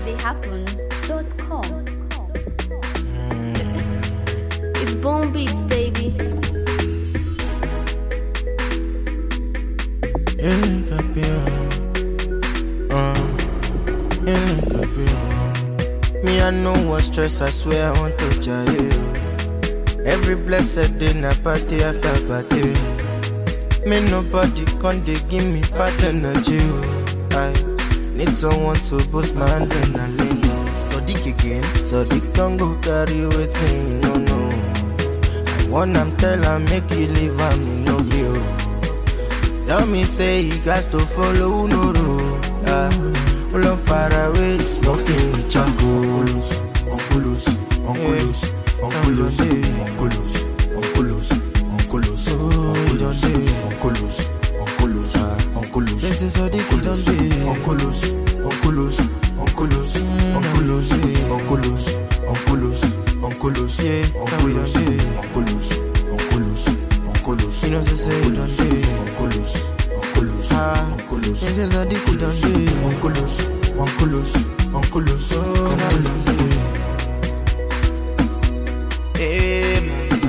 astheyhappen.com. It's Bone Beats, baby. Me, I know what stress, I swear I want to jail. Every blessed day, na party after party. Me, nobody can they give me bad energy. I need someone to boost my adrenaline. Sadiq again, Sadiq don't go carry waiting, no. I want them tell her make you leave her, me no deal. Tell me say you got to follow no road. All far away, smoking with changos. Onculus, onculus, onculus, onculus, onculus, onculus, onculus, onculus, onculus, onculus. This is what they don't do. Onculus, onculus, onculus, onculus, onculus, onculus, onculus, yeah, onculus, onculus, onculus, onculus. You know they say don't do. Onculus. Onculus, this is what they don't do. Onculus, onculus, onculus, onculus. Hey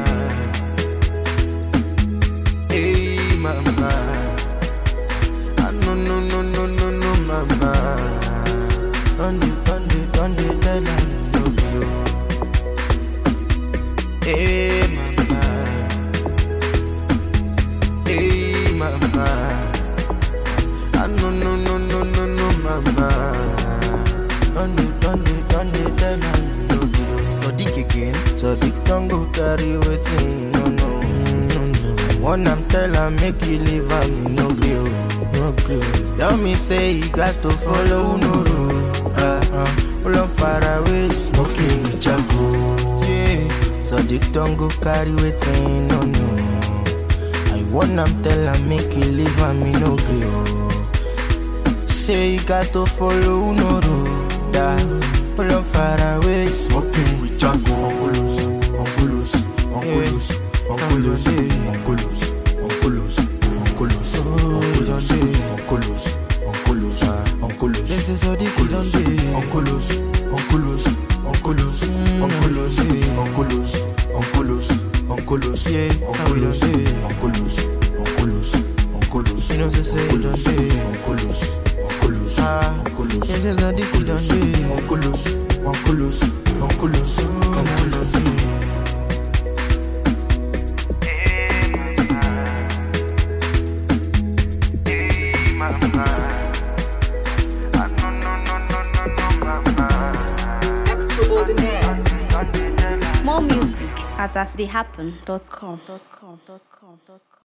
mama, no mama. Don't tell her no you. Hey mama. No, mama. Don't tell her no. Sadiq again, Sadiq don't go carry waiting, no. I want them tell her make you leave her, me no grill. Tell me say you got to follow no road. All far away, smoking with chago. Yeah, Sadiq don't go carry waiting, no. I want them tell her make you leave her, me no grill. Say you got to follow no road. All far away, smoking with Django. Onculus, onculus, onculus, onculus, onculus, onculus, onculus, onculus, onculus, onculus. This is what they don't do. Onculus, onculus, onculus, onculus, onculus, onculus, onculus, yeah, onculus, onculus, onculus, onculus. You know they say don't do. Onculus. Onculus, this is what they don't do. Onculus, onculus, onculus, onculus. Hey mama, More music at astheyhappen.com.